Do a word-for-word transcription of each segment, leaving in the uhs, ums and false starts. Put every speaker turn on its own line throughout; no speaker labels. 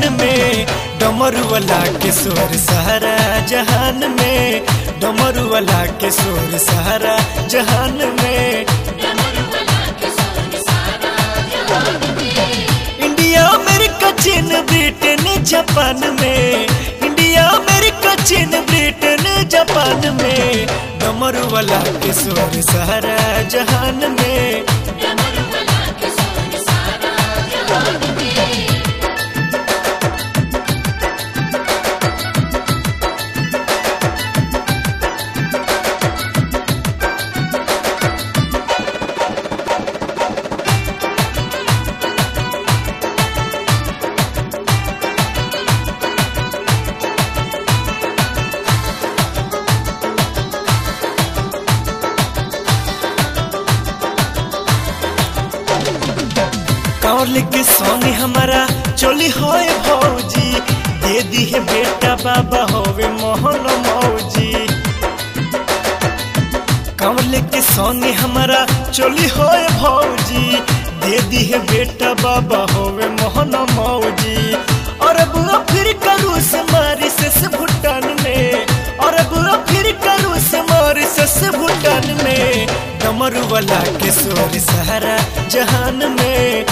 में, डमरू वाला के शोर सारा जहान में, डमरू वाला के शोर सारा जहान में। इंडिया अमेरिका चीन ब्रिटेन जापान में, इंडिया अमेरिका चीन ब्रिटेन जापान में, डमरू वाला के शोर सारा जहान में। कांवले के संग हमारा चोली होए भौजी, दे दी है बेटा बाबा होवे मोहन मौजी। कांवले के संग हमारा चोली होए भौजी, दे दी है बेटा बाबा होवे मोहन मौजी। और अब फिर करूँ से मारी से भूटान में, और अब फिर करूँ से मारी से भूटान में, डमरू वाला के शोर सारा जहान में।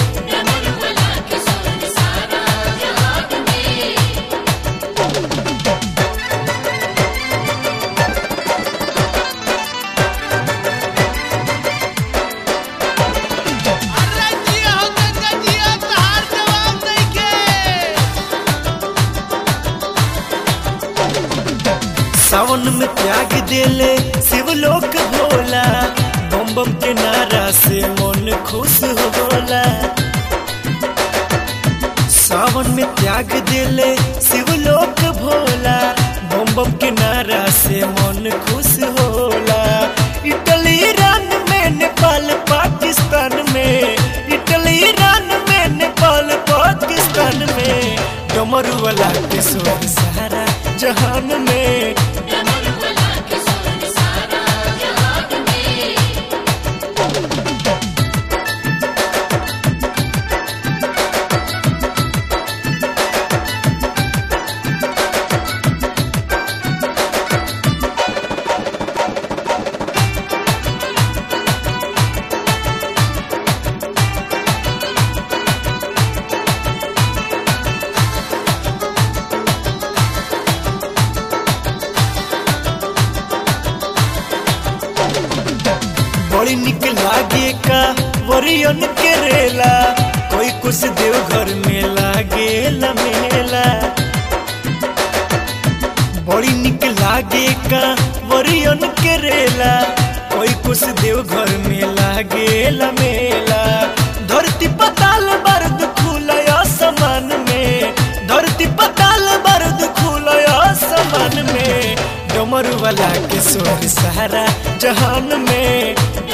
सावन में त्याग देले शिवलोक भोला, बम बम के नारा से मन खुश हो बोला। सावन में त्याग देले शिवलोक भोला, बम बम के नारा से मन खुश होला। इटली ईरान में, नेपाल पाकिस्तान में, इटली ईरान में, नेपाल पाकिस्तान में, डमरू वाला के शोर सारा जहान में। बड़ी निक लागे का वरियन के रेला, कोई कुछ देव घर में लागे मेला। बड़ी निक लागे का वरियन के रेला, कोई कुछ देव घर में लागे मेला। धरती पताल बारूद खुला आसमान में, धरती पताल बारूद खुला आसमान में, डमरू वाला के शोर सारा जहान में।